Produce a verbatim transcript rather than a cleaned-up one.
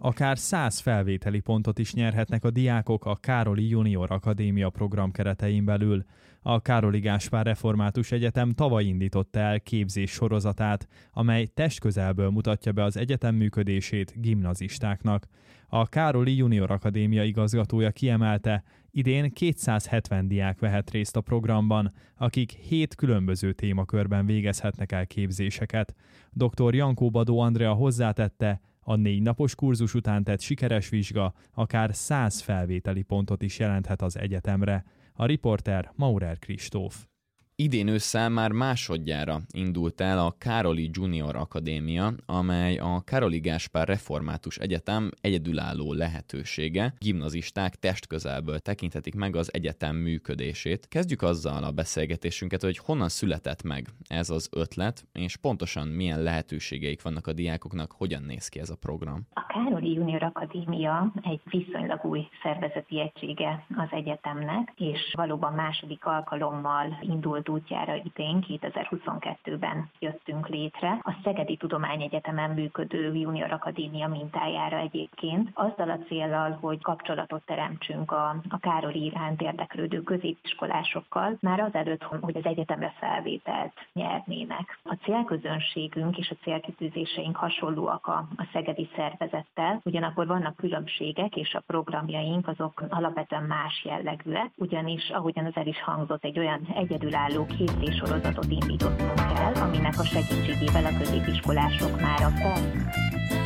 Akár száz felvételi pontot is nyerhetnek a diákok a Károli Junior Akadémia program keretein belül. A Károli Gáspár Református Egyetem tavaly indította el képzés sorozatát, amely testközelből mutatja be az egyetem működését gimnazistáknak. A Károli Junior Akadémia igazgatója kiemelte, idén kétszázhetven diák vehet részt a programban, akik hét különböző témakörben végezhetnek el képzéseket. doktor Jankó Badó Andrea hozzátette, a négy napos kurzus után tett sikeres vizsga akár száz felvételi pontot is jelenthet az egyetemre. A riporter Maurer Kristóf. Idén ősszel már másodjára indult el a Károli Junior Akadémia, amely a Károli Gáspár Református Egyetem egyedülálló lehetősége. Gimnazisták testközelből tekinthetik meg az egyetem működését. Kezdjük azzal a beszélgetésünket, hogy honnan született meg ez az ötlet, és pontosan milyen lehetőségeik vannak a diákoknak, hogyan néz ki ez a program. A Károli Junior Akadémia egy viszonylag új szervezeti egysége az egyetemnek, és valóban második alkalommal indult útjára idén, kétezer-huszonkettőben jöttünk létre. A Szegedi Tudományegyetemen működő Junior Akadémia mintájára egyébként, azzal a céllal, hogy kapcsolatot teremtsünk a, a Károli iránt érdeklődő középiskolásokkal, már azelőtt, hogy az egyetemre felvételt nyernének. A célközönségünk és a célkitűzéseink hasonlóak a, a szegedi szervezettel, ugyanakkor vannak különbségek, és a programjaink azok alapvetően más jellegűek, ugyanis, ahogyan az el is hangzott, egy olyan egyedülálló képzéssorozatot indítottunk el, aminek a segítségével a középiskolások már a